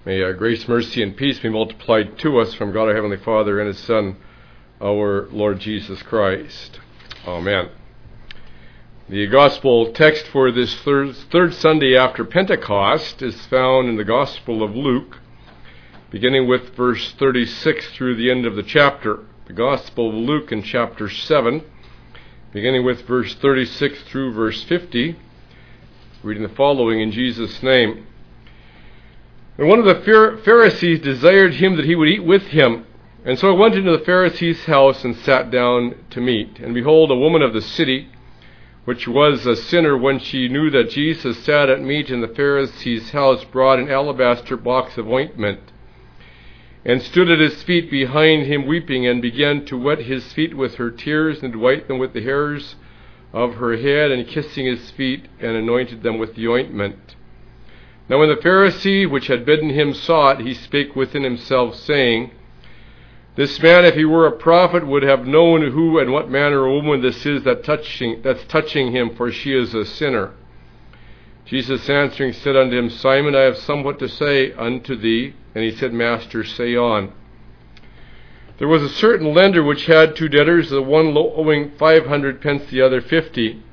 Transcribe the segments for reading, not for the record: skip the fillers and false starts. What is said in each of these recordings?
May grace, mercy, and peace be multiplied to us from God our Heavenly Father and His Son, our Lord Jesus Christ. Amen. The Gospel text for this third Sunday after Pentecost is found in the Gospel of Luke, beginning with verse 36 through the end of the chapter. The Gospel of Luke in chapter 7, beginning with verse 36 through verse 50, reading the following in Jesus' name. And one of the Pharisees desired him that he would eat with him. And so I went into the Pharisee's house and sat down to meat. And behold, a woman of the city, which was a sinner, when she knew that Jesus sat at meat in the Pharisee's house, brought an alabaster box of ointment, and stood at his feet behind him weeping, and began to wet his feet with her tears, and to wipe them with the hairs of her head, and kissing his feet, and anointed them with the ointment. Now when the Pharisee which had bidden him saw it, he spake within himself, saying, This man, if he were a prophet, would have known who and what manner of woman this is that's touching him, for she is a sinner. Jesus answering said unto him, Simon, I have somewhat to say unto thee. And he said, Master, say on. There was a certain lender which had two debtors, the one owing 500 pence, the other 50.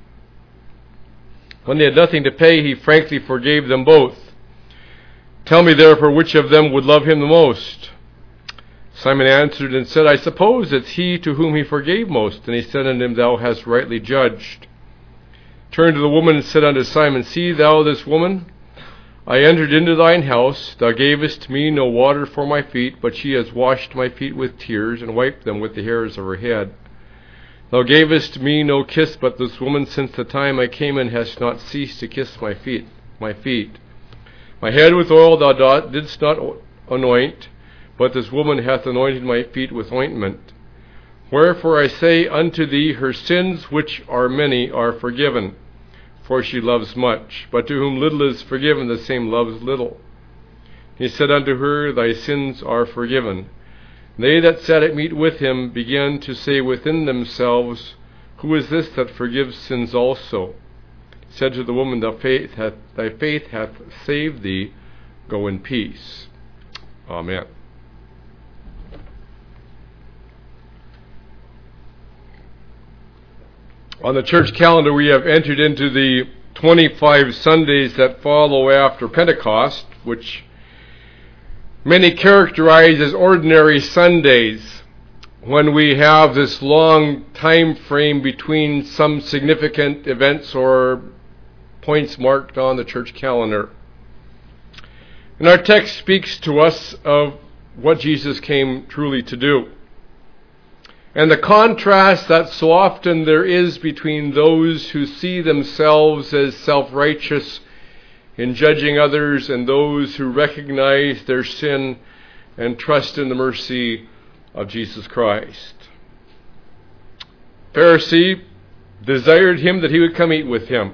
When they had nothing to pay, he frankly forgave them both. Tell me therefore which of them would love him the most. Simon answered and said, I suppose it's he to whom he forgave most. And he said unto him, Thou hast rightly judged. Turned to the woman and said unto Simon, See thou this woman? I entered into thine house. Thou gavest me no water for my feet, but she has washed my feet with tears, and wiped them with the hairs of her head. Thou gavest me no kiss, but this woman since the time I came in hast not ceased to kiss my feet. My head with oil thou didst not anoint, but this woman hath anointed my feet with ointment. Wherefore I say unto thee, her sins, which are many, are forgiven, for she loves much. But to whom little is forgiven, the same loves little. He said unto her, Thy sins are forgiven. They that sat at meat with him began to say within themselves, Who is this that forgives sins also? He said to the woman, Thy faith hath saved thee. Go in peace. Amen. On the church calendar, we have entered into the 25 Sundays that follow after Pentecost, which many characterize as ordinary Sundays, when we have this long time frame between some significant events or points marked on the church calendar. And our text speaks to us of what Jesus came truly to do, and the contrast that so often there is between those who see themselves as self-righteous in judging others and those who recognize their sin and trust in the mercy of Jesus Christ. Pharisee desired him that he would come eat with him.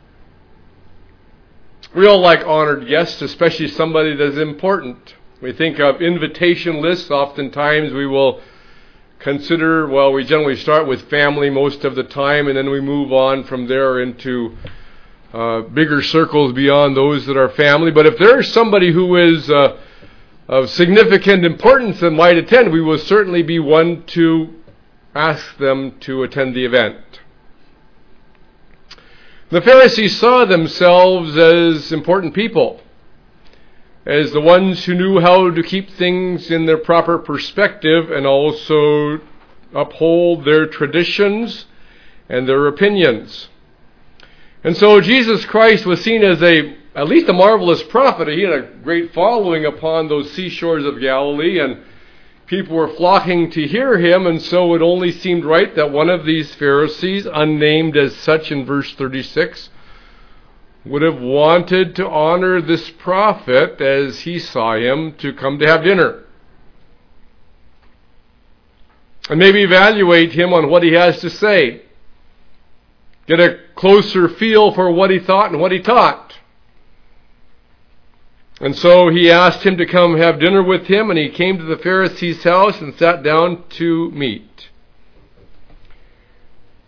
We all like honored guests, especially somebody that's important. We think of invitation lists. Oftentimes we will consider, we generally start with family most of the time, and then we move on from there into bigger circles beyond those that are family. But if there is somebody who is of significant importance and might attend, we will certainly be one to ask them to attend the event. The Pharisees saw themselves as important people, as the ones who knew how to keep things in their proper perspective and also uphold their traditions and their opinions. And so Jesus Christ was seen as at least a marvelous prophet. He had a great following upon those seashores of Galilee, and people were flocking to hear him, and so it only seemed right that one of these Pharisees, unnamed as such in verse 36, would have wanted to honor this prophet as he saw him, to come to have dinner, and maybe evaluate him on what he has to say, get a closer feel for what he thought and what he taught. And so he asked him to come have dinner with him, and he came to the Pharisee's house and sat down to meat.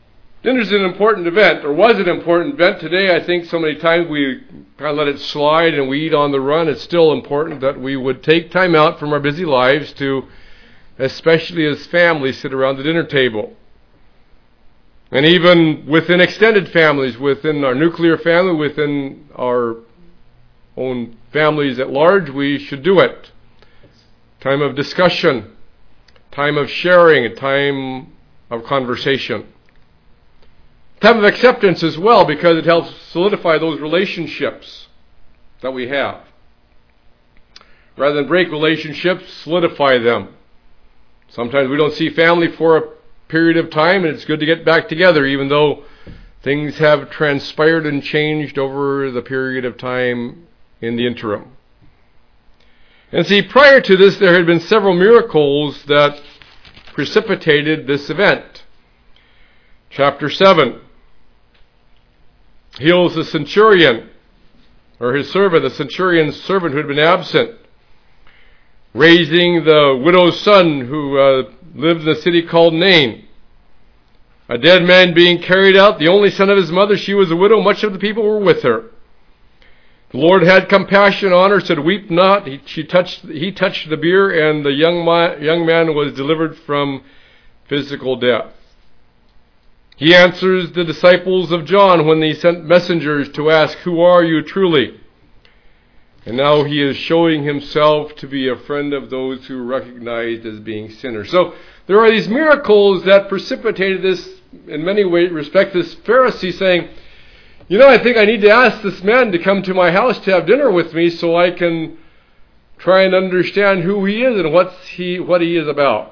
Dinner's an important event, or was an important event. Today, I think so many times we kind of let it slide and we eat on the run. It's still important that we would take time out from our busy lives to, especially as families, sit around the dinner table. And even within extended families, within our nuclear family, within our own families at large, we should do it. Time of discussion, time of sharing, a time of conversation. Time of acceptance as well, because it helps solidify those relationships that we have. Rather than break relationships, solidify them. Sometimes we don't see family for a period of time, and it's good to get back together, even though things have transpired and changed over the period of time in the interim. And see, prior to this, there had been several miracles that precipitated this event. Chapter 7 heals the centurion, or his servant, the centurion's servant who had been absent, raising the widow's son who lived in a city called Nain. A dead man being carried out, the only son of his mother. She was a widow. Much of the people were with her. The Lord had compassion on her, said, "Weep not." He touched the bier, and the young man was delivered from physical death. He answers the disciples of John when they sent messengers to ask, "Who are you truly?" And now he is showing himself to be a friend of those who are recognized as being sinners. So there are these miracles that precipitated this, in many respects, this Pharisee saying, I think I need to ask this man to come to my house to have dinner with me so I can try and understand who he is and what he is about.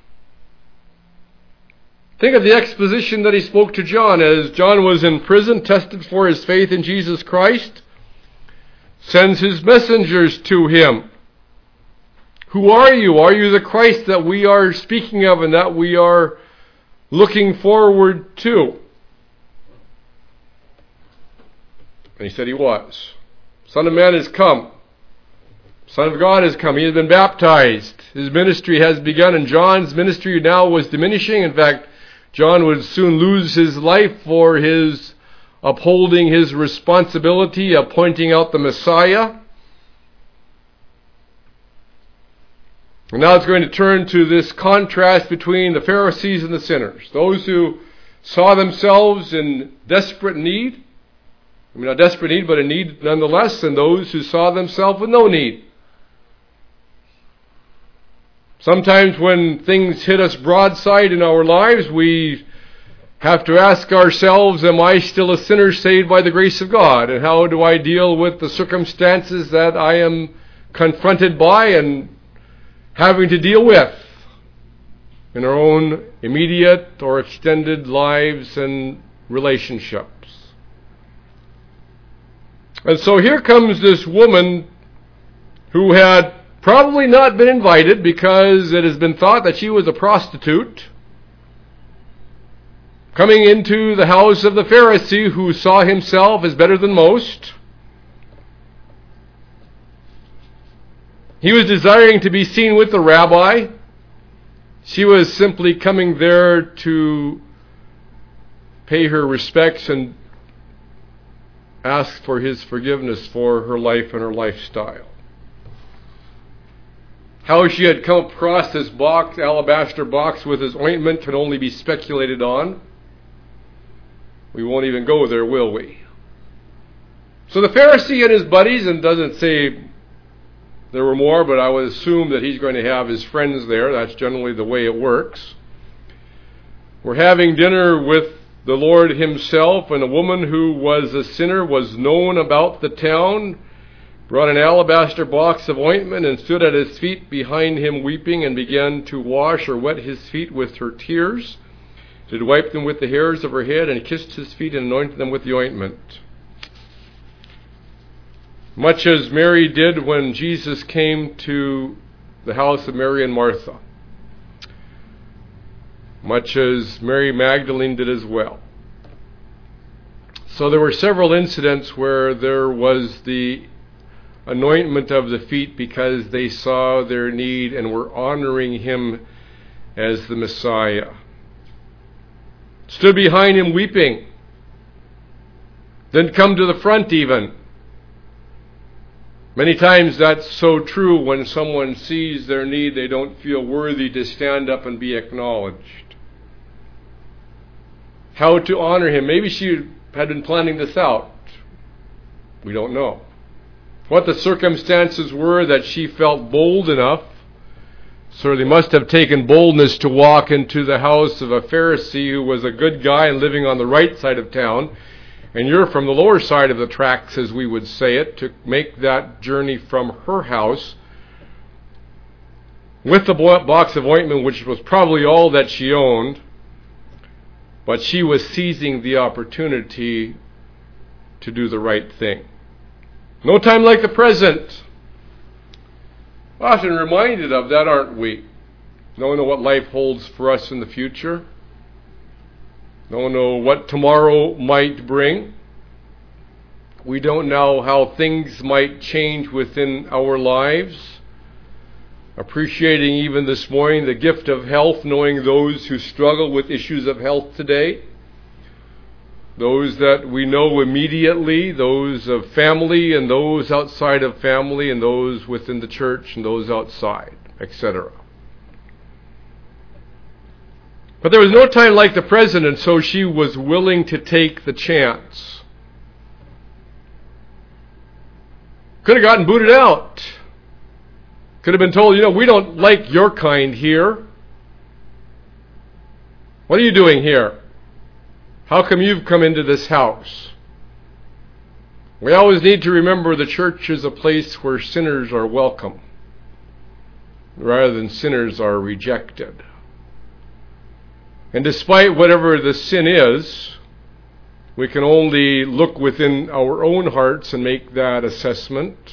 Think of the exposition that he spoke to John as John was in prison, tested for his faith in Jesus Christ, sends his messengers to him. Who are you? Are you the Christ that we are speaking of and that we are looking forward to? And he said he was. Son of Man has come. Son of God has come. He has been baptized. His ministry has begun, and John's ministry now was diminishing. In fact, John would soon lose his life for his upholding his responsibility of pointing out the Messiah. And now it's going to turn to this contrast between the Pharisees and the sinners. Those who saw themselves in desperate need, not desperate need, but in need nonetheless, and those who saw themselves with no need. Sometimes when things hit us broadside in our lives, we have to ask ourselves, am I still a sinner saved by the grace of God? And how do I deal with the circumstances that I am confronted by and having to deal with in our own immediate or extended lives and relationships? And so here comes this woman who had probably not been invited because it has been thought that she was a prostitute, coming into the house of the Pharisee who saw himself as better than most. He was desiring to be seen with the rabbi. She was simply coming there to pay her respects and ask for his forgiveness for her life and her lifestyle. How she had come across this alabaster box with his ointment, can only be speculated on. We won't even go there, will we? So the Pharisee and his buddies, and doesn't say there were more, but I would assume that he's going to have his friends there. That's generally the way it works. We're having dinner with the Lord himself, and a woman who was a sinner was known about the town, brought an alabaster box of ointment and stood at his feet behind him weeping, and began to wash or wet his feet with her tears, did wipe them with the hairs of her head, and kissed his feet and anointed them with the ointment. Much as Mary did when Jesus came to the house of Mary and Martha. Much as Mary Magdalene did as well. So there were several incidents where there was the anointment of the feet because they saw their need and were honoring him as the Messiah. stood behind him weeping, didn't come to the front even. Many times that's so true. When someone sees their need, they don't feel worthy to stand up and be acknowledged. How to honor him? Maybe she had been planning this out. We don't know. What the circumstances were that she felt bold enough, certainly must have taken boldness to walk into the house of a Pharisee who was a good guy and living on the right side of town, and you're from the lower side of the tracks, as we would say it, to make that journey from her house with the box of ointment, which was probably all that she owned, but she was seizing the opportunity to do the right thing. No time like the present. Often reminded of that, aren't we? Don't know what life holds for us in the future. Don't know what tomorrow might bring. We don't know how things might change within our lives. Appreciating even this morning the gift of health, knowing those who struggle with issues of health today. Those that we know immediately, those of family and those outside of family and those within the church and those outside, etc. But there was no time like the present, and so she was willing to take the chance. Could have gotten booted out. Could have been told, we don't like your kind here. What are you doing here? How come you've come into this house? We always need to remember the church is a place where sinners are welcome, rather than sinners are rejected. And despite whatever the sin is, we can only look within our own hearts and make that assessment.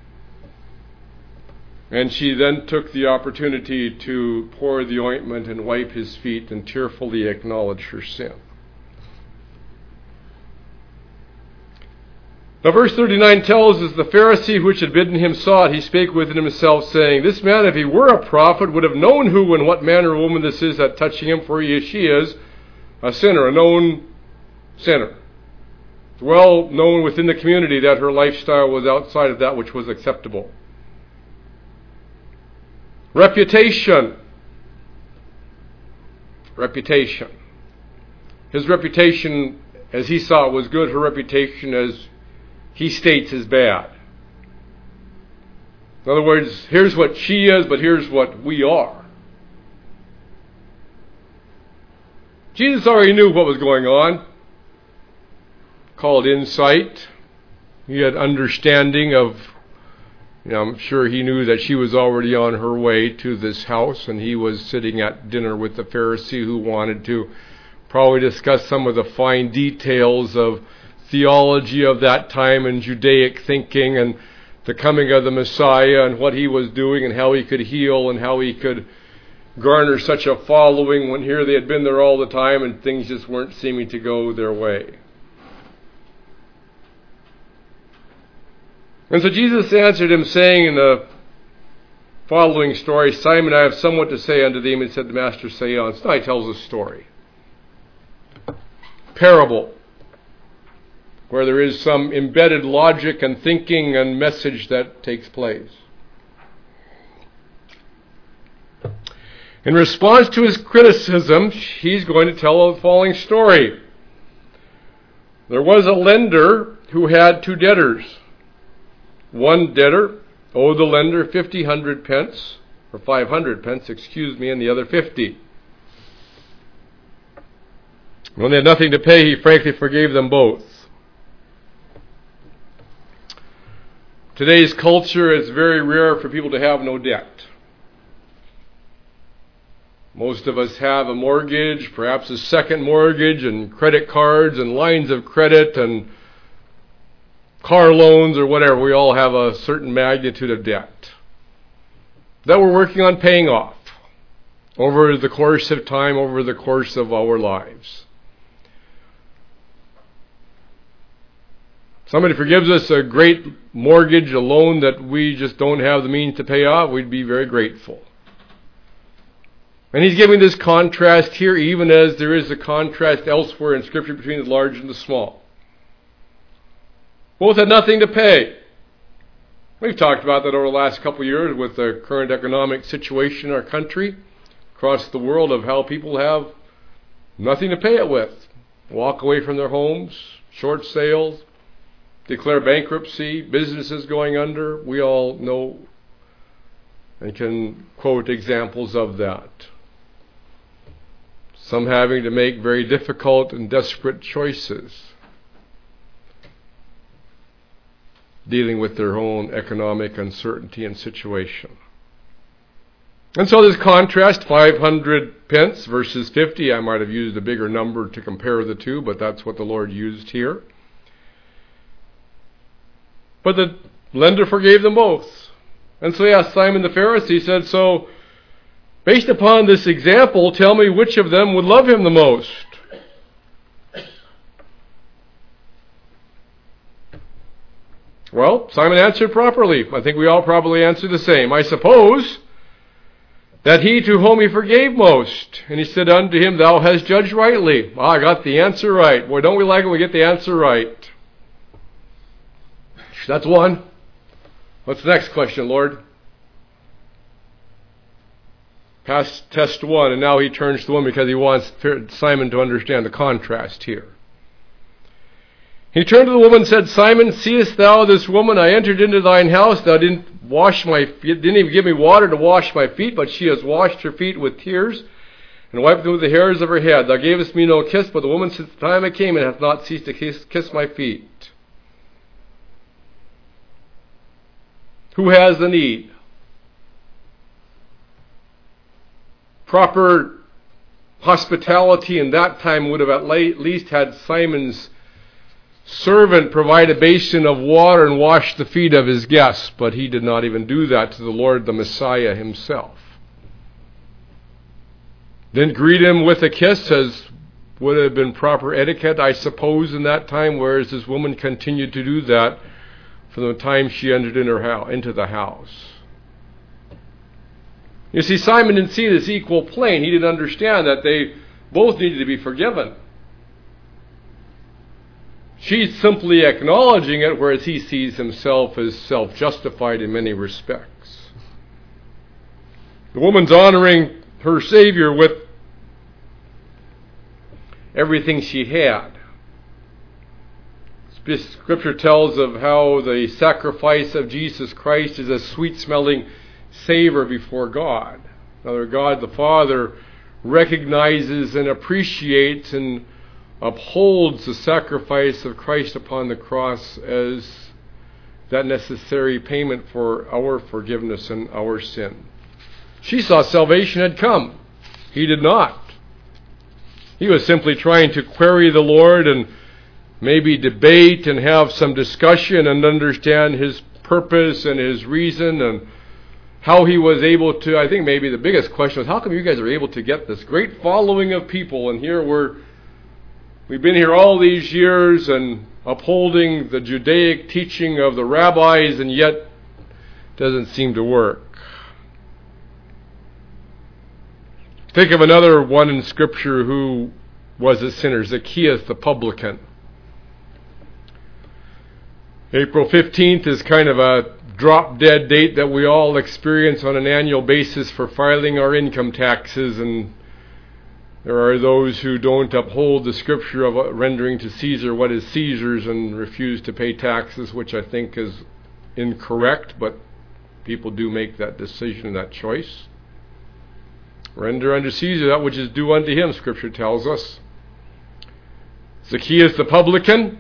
And she then took the opportunity to pour the ointment and wipe his feet and tearfully acknowledge her sin. Now verse 39 tells us, the Pharisee which had bidden him saw it. He spake within himself, saying, This man, if he were a prophet, would have known who and what manner of woman this is that touching him, for she is a sinner, a known sinner. It's well known within the community that her lifestyle was outside of that which was acceptable. Reputation. His reputation, as he saw it, was good. Her reputation, as he states, is bad. In other words, here's what she is, but here's what we are. Jesus already knew what was going on. Called insight. He had understanding of, I'm sure he knew that she was already on her way to this house, and he was sitting at dinner with the Pharisee who wanted to probably discuss some of the fine details of theology of that time and Judaic thinking and the coming of the Messiah and what he was doing and how he could heal and how he could garner such a following when here they had been there all the time and things just weren't seeming to go their way. And so Jesus answered him, saying in the following story, Simon, I have somewhat to say unto thee. And said the Master, say on. So now he tells a story. Parable. Where there is some embedded logic and thinking and message that takes place. In response to his criticism, he's going to tell the following story. There was a lender who had two debtors. One debtor owed the lender 500 pence, or 500 pence, and the other 50. When they had nothing to pay, he frankly forgave them both. Today's culture, it's very rare for people to have no debt. Most of us have a mortgage, perhaps a second mortgage, and credit cards and lines of credit and car loans or whatever. We all have a certain magnitude of debt that we're working on paying off over the course of time, over the course of our lives. Somebody forgives us a great mortgage, a loan that we just don't have the means to pay off, we'd be very grateful. And he's giving this contrast here, even as there is a contrast elsewhere in Scripture between the large and the small. Both had nothing to pay. We've talked about that over the last couple of years with the current economic situation in our country, across the world, of how people have nothing to pay it with. Walk away from their homes, short sales, declare bankruptcy, businesses going under. We all know and can quote examples of that. Some having to make very difficult and desperate choices, dealing with their own economic uncertainty and situation. And so this contrast, 500 pence versus 50, I might have used a bigger number to compare the two, but that's what the Lord used here. But the lender forgave them both. And so he asked Simon the Pharisee, he said, so based upon this example, tell me which of them would love him the most. Well, Simon answered properly. I think we all probably answered the same. I suppose that he to whom he forgave most. And he said unto him, thou hast judged rightly. I got the answer right. Boy, don't we like it when we get the answer right. That's one. What's the next question, Lord? Past test one, and now he turns to the woman because he wants Simon to understand the contrast here. He turned to the woman and said, Simon, seest thou this woman? I entered into thine house. Thou didn't even give me water to wash my feet, but she has washed her feet with tears and wiped them with the hairs of her head. Thou gavest me no kiss, but the woman since the time I came and hath not ceased to kiss my feet. Who has the need? Proper hospitality in that time would have at least had Simon's servant provide a basin of water and wash the feet of his guests, but he did not even do that to the Lord, the Messiah himself. Didn't greet him with a kiss, as would have been proper etiquette, I suppose, in that time, whereas this woman continued to do that from the time she entered into the house. You see, Simon didn't see this equal plane. He didn't understand that they both needed to be forgiven. She's simply acknowledging it, whereas he sees himself as self-justified in many respects. The woman's honoring her Savior with everything she had. Scripture tells of how the sacrifice of Jesus Christ is a sweet-smelling savor before God. Now, God the Father recognizes and appreciates and upholds the sacrifice of Christ upon the cross as that necessary payment for our forgiveness and our sin. She saw salvation had come. He did not. He was simply trying to query the Lord and maybe debate and have some discussion and understand His purpose and His reason and how He was able to. I think maybe the biggest question was, how come you guys are able to get this great following of people, and here we've been here all these years and upholding the Judaic teaching of the rabbis, and yet it doesn't seem to work. Think of another one in Scripture who was a sinner, Zacchaeus the publican. April 15th is kind of a drop-dead date that we all experience on an annual basis for filing our income taxes, and there are those who don't uphold the Scripture of rendering to Caesar what is Caesar's and refuse to pay taxes, which I think is incorrect, but people do make that decision and that choice. Render unto Caesar that which is due unto him, Scripture tells us. Zacchaeus the publican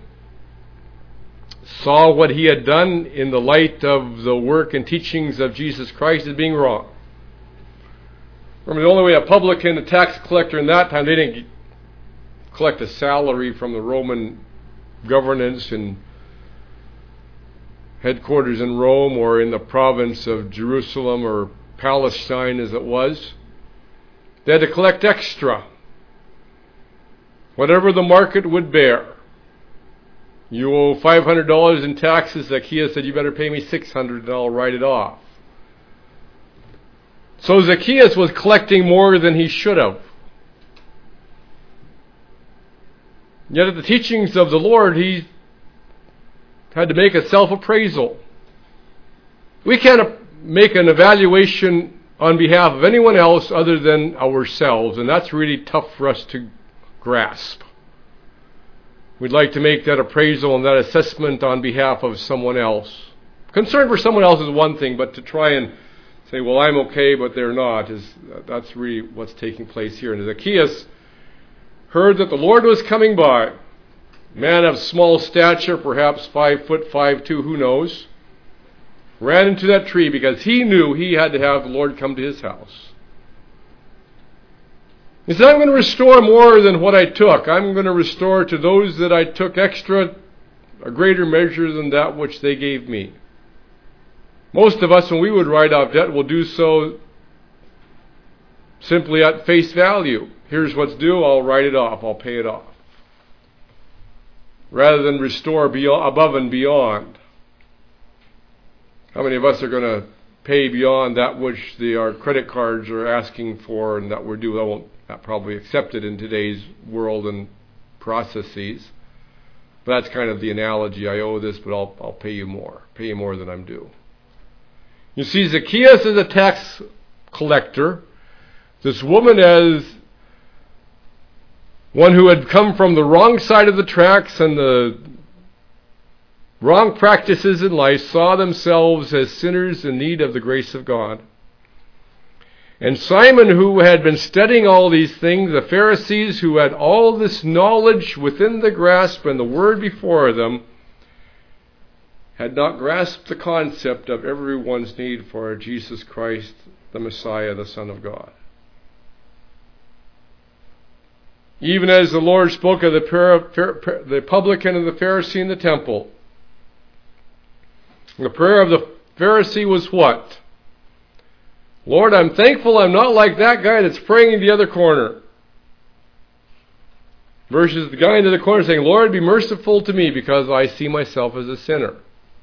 saw what he had done in the light of the work and teachings of Jesus Christ as being wrong. Remember, the only way a publican, a tax collector in that time, they didn't collect a salary from the Roman governance and headquarters in Rome or in the province of Jerusalem or Palestine as it was. They had to collect extra, whatever the market would bear. You owe $500 in taxes. Zacchaeus said, you better pay me $600 and I'll write it off. So Zacchaeus was collecting more than he should have. Yet at the teachings of the Lord, he had to make a self-appraisal. We can't make an evaluation on behalf of anyone else other than ourselves, and that's really tough for us to grasp. We'd like to make that appraisal and that assessment on behalf of someone else. Concern for someone else is one thing, but to try and say, well, I'm okay, but they're not, that's really what's taking place here. And Zacchaeus heard that the Lord was coming by. Man of small stature, perhaps 5'5", who knows, ran into that tree because he knew he had to have the Lord come to his house. He said, I'm going to restore more than what I took. I'm going to restore to those that I took extra, a greater measure than that which they gave me. Most of us, when we would write off debt, will do so simply at face value. Here's what's due, I'll write it off, I'll pay it off. Rather than restore above and beyond. How many of us are going to pay beyond that which our credit cards are asking for and that we're due? I won't probably accept it in today's world and processes. But that's kind of the analogy. I owe this, but I'll pay you more than I'm due. You see, Zacchaeus is a tax collector. This woman as one who had come from the wrong side of the tracks and the wrong practices in life, saw themselves as sinners in need of the grace of God. And Simon, who had been studying all these things, the Pharisees who had all this knowledge within the grasp and the word before them, had not grasped the concept of everyone's need for Jesus Christ, the Messiah, the Son of God. Even as the Lord spoke of the publican and the Pharisee in the temple, the prayer of the Pharisee was what? Lord, I'm thankful I'm not like that guy that's praying in the other corner. Versus the guy in the other corner saying, Lord, be merciful to me because I see myself as a sinner.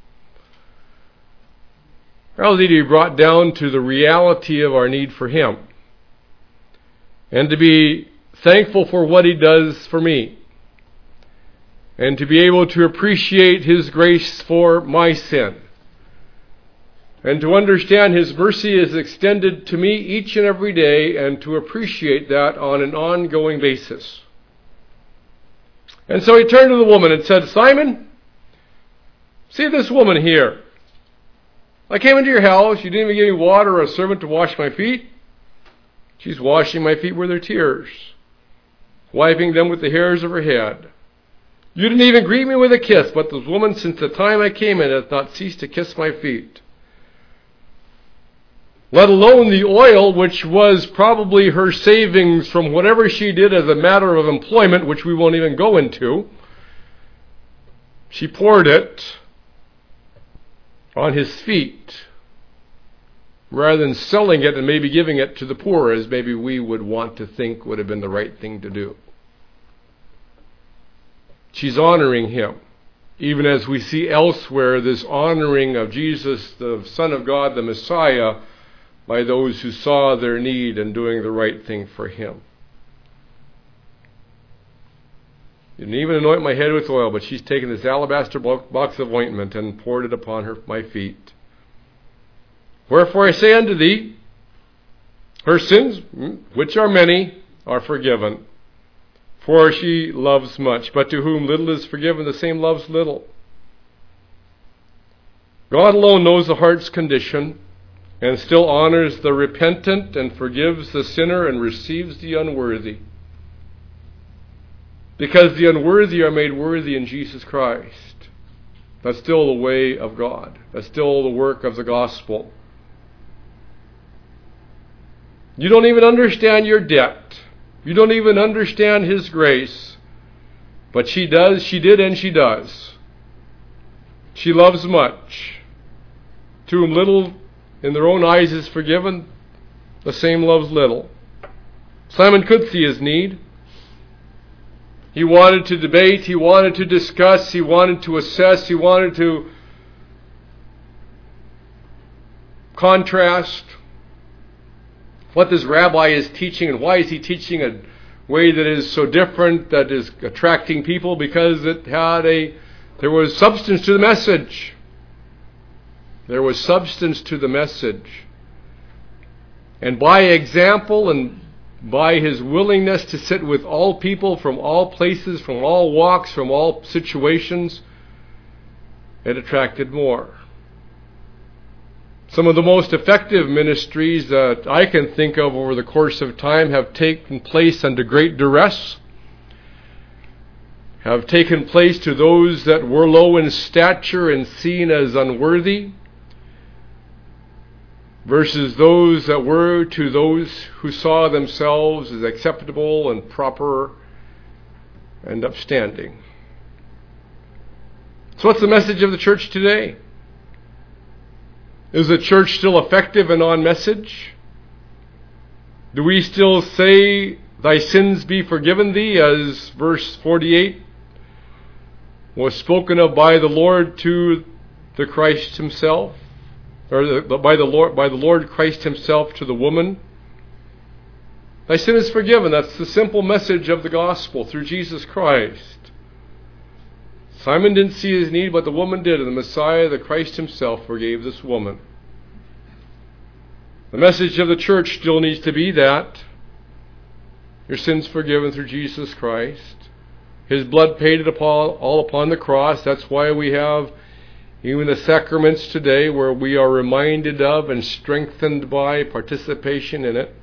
All need to be brought down to the reality of our need for Him. And to be thankful for what He does for me. And to be able to appreciate His grace for my sin. And to understand His mercy is extended to me each and every day, and to appreciate that on an ongoing basis. And so he turned to the woman and said, Simon, see this woman here. I came into your house, you didn't even give me water or a servant to wash my feet. She's washing my feet with her tears, wiping them with the hairs of her head. You didn't even greet me with a kiss, but this woman, since the time I came in, hath not ceased to kiss my feet. Let alone the oil, which was probably her savings from whatever she did as a matter of employment, which we won't even go into. She poured it on his feet, rather than selling it and maybe giving it to the poor, as maybe we would want to think would have been the right thing to do. She's honoring him, even as we see elsewhere this honoring of Jesus, the Son of God, the Messiah, by those who saw their need and doing the right thing for Him. You didn't even anoint my head with oil, but she's taken this alabaster box of ointment and poured it upon my feet. Wherefore I say unto thee, her sins, which are many, are forgiven. For she loves much, but to whom little is forgiven, the same loves little. God alone knows the heart's condition, and still honors the repentant and forgives the sinner and receives the unworthy. Because the unworthy are made worthy in Jesus Christ. That's still the way of God. That's still the work of the gospel. You don't even understand your debt. You don't even understand His grace. But she does, she did, and she does. She loves much. To whom little in their own eyes is forgiven, the same loves little. Simon could see his need. He wanted to debate, he wanted to discuss, he wanted to assess, he wanted to contrast. what this rabbi is teaching, and why is he teaching a way that is so different, that is attracting people? Because there was substance to the message. There was substance to the message. And by example and by his willingness to sit with all people from all places, from all walks, from all situations, it attracted more. Some of the most effective ministries that I can think of over the course of time have taken place under great duress, have taken place to those that were low in stature and seen as unworthy, versus those that were to those who saw themselves as acceptable and proper and upstanding. So what's the message of the church today? Is the church still effective and on message? Do we still say, "Thy sins be forgiven thee," as verse 48 was spoken of by the Lord to the Christ himself? Or by the Lord Christ himself to the woman? Thy sin is forgiven. That's the simple message of the gospel through Jesus Christ. Simon didn't see his need, but the woman did, and the Messiah, the Christ himself, forgave this woman. The message of the church still needs to be that your sins forgiven through Jesus Christ. His blood paid it all upon the cross. That's why we have even the sacraments today, where we are reminded of and strengthened by participation in it.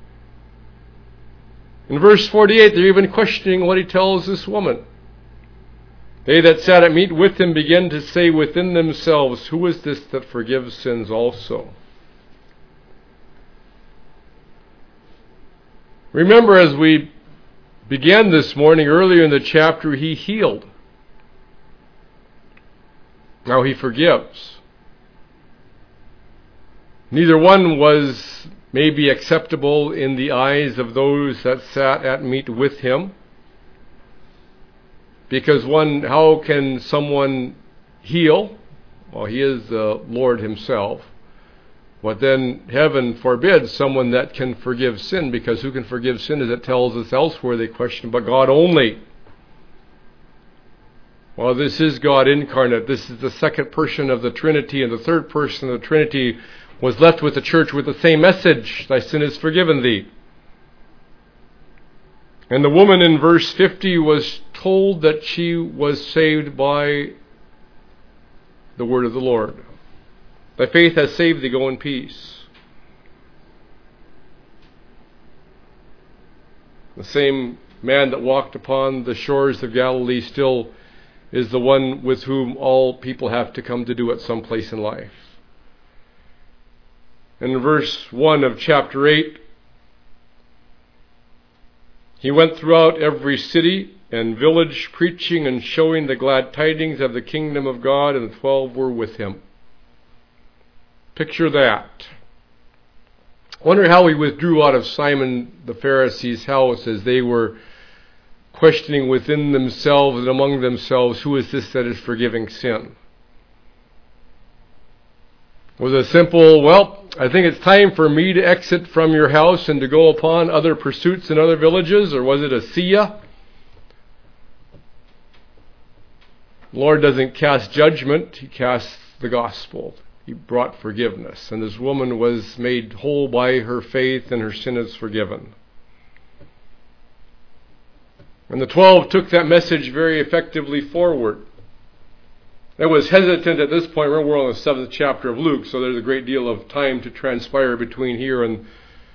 In verse 48, they're even questioning what he tells this woman. They that sat at meat with him began to say within themselves, "Who is this that forgives sins also?" Remember, as we began this morning, earlier in the chapter, he healed. Now he forgives. Neither one was maybe acceptable in the eyes of those that sat at meat with him. Because how can someone heal? Well, he is the Lord himself. But then heaven forbids someone that can forgive sin, because who can forgive sin, as it tells us elsewhere, they question, but God only. Well, this is God incarnate. This is the second person of the Trinity, and the third person of the Trinity was left with the church with the same message: thy sin is forgiven thee. And the woman in verse 50 was told that she was saved by the word of the Lord. Thy faith has saved thee, go in peace. The same man that walked upon the shores of Galilee still is the one with whom all people have to come to do at some place in life. In verse 1 of chapter 8, he went throughout every city and village, preaching and showing the glad tidings of the kingdom of God, and the 12 were with him. Picture that. I wonder how he withdrew out of Simon the Pharisee's house as they were questioning within themselves and among themselves, who is this that is forgiving sin? Was it simple, well, I think it's time for me to exit from your house and to go upon other pursuits in other villages? Or was it a see ya? The Lord doesn't cast judgment, he casts the gospel. He brought forgiveness, and this woman was made whole by her faith, and her sin is forgiven. And the 12 took that message very effectively forward. It was hesitant at this point. We're on the 7th chapter of Luke, so there's a great deal of time to transpire between here and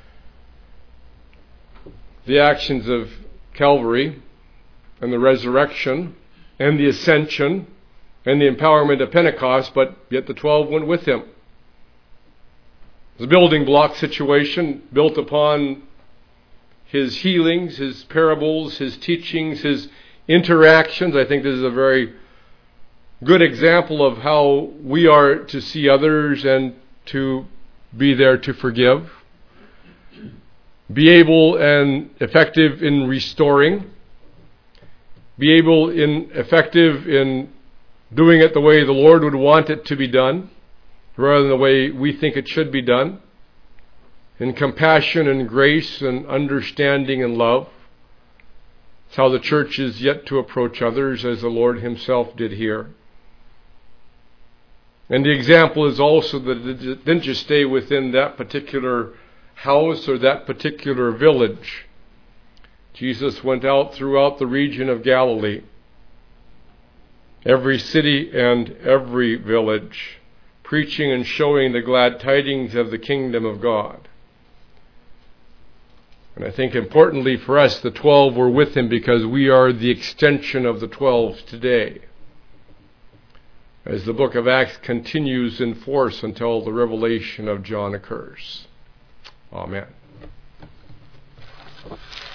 the actions of Calvary and the resurrection and the ascension and the empowerment of Pentecost, but yet the 12 went with him. It was a building block situation built upon his healings, his parables, his teachings, his interactions. I think this is a very good example of how we are to see others and to be there to forgive. Be able and effective in restoring. Be able and effective in doing it the way the Lord would want it to be done, rather than the way we think it should be done. in compassion and grace and understanding and love. It's how the church is yet to approach others, as the Lord himself did here. And the example is also that it didn't just stay within that particular house or that particular village. Jesus went out throughout the region of Galilee, every city and every village, preaching and showing the glad tidings of the kingdom of God. And I think importantly for us, the 12 were with him because we are the extension of the 12 today, as the book of Acts continues in force until the revelation of John occurs. Amen.